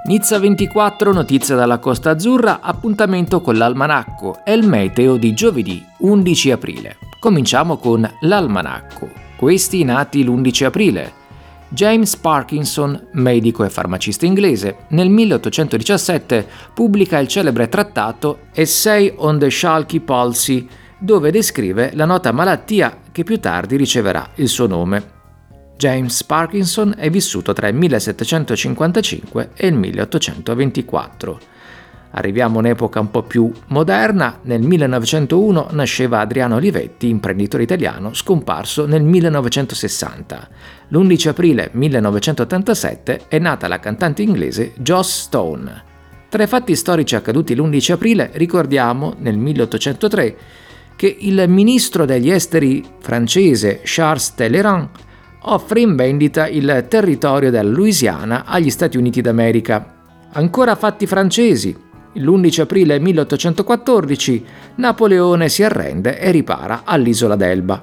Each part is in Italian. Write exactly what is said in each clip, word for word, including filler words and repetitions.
Nizza ventiquattro, notizia dalla Costa Azzurra, appuntamento con l'almanacco e il meteo di giovedì undici aprile. Cominciamo con l'almanacco. Questi nati l'undici aprile. James Parkinson, medico e farmacista inglese, nel milleottocentodiciassette pubblica il celebre trattato Essay on the Schalke Palsy, dove descrive la nota malattia che più tardi riceverà il suo nome. James Parkinson è vissuto tra il millesettecentocinquantacinque e il milleottocentoventiquattro. Arriviamo a un'epoca un po' più moderna. Nel millenovecentouno nasceva Adriano Olivetti, imprenditore italiano scomparso nel millenovecentosessanta. L'undici aprile millenovecentottantasette è nata la cantante inglese Joss Stone. Tra i fatti storici accaduti l'undici aprile ricordiamo nel milleottocentotre che il ministro degli esteri francese Charles Talleyrand offre in vendita il territorio della Louisiana agli Stati Uniti d'America. Ancora fatti francesi. L'undici aprile milleottocentoquattordici Napoleone si arrende e ripara all'isola d'Elba.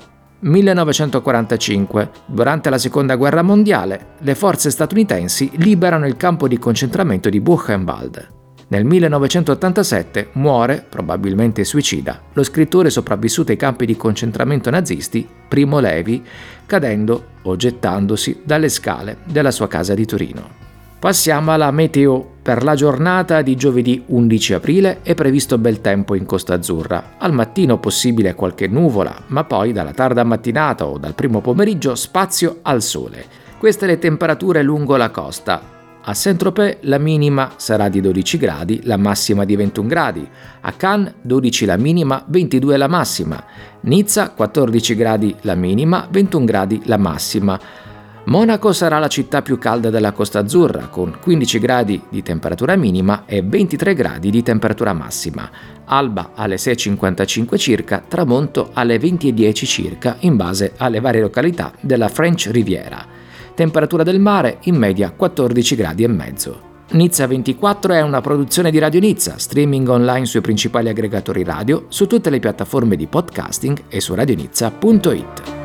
millenovecentoquarantacinque. Durante la Seconda Guerra Mondiale, le forze statunitensi liberano il campo di concentramento di Buchenwald. Nel millenovecentottantasette muore, probabilmente suicida, lo scrittore sopravvissuto ai campi di concentramento nazisti, Primo Levi, cadendo o gettandosi dalle scale della sua casa di Torino. Passiamo alla meteo. Per la giornata di giovedì undici aprile è previsto bel tempo in Costa Azzurra. Al mattino possibile qualche nuvola, ma poi dalla tarda mattinata o dal primo pomeriggio spazio al sole. Queste le temperature lungo la costa. A Saint-Tropez la minima sarà di dodici gradi, la massima di ventuno gradi. A Cannes dodici la minima, ventidue la massima. Nizza quattordici gradi la minima, ventuno gradi la massima. Monaco sarà la città più calda della Costa Azzurra, con quindici gradi di temperatura minima e ventitré gradi di temperatura massima. Alba alle sei e cinquantacinque circa, tramonto alle venti e dieci circa, in base alle varie località della French Riviera. Temperatura del mare in media quattordici gradi e mezzo. Nizza ventiquattro è una produzione di Radio Nizza, streaming online sui principali aggregatori radio, su tutte le piattaforme di podcasting e su radionizza punto it.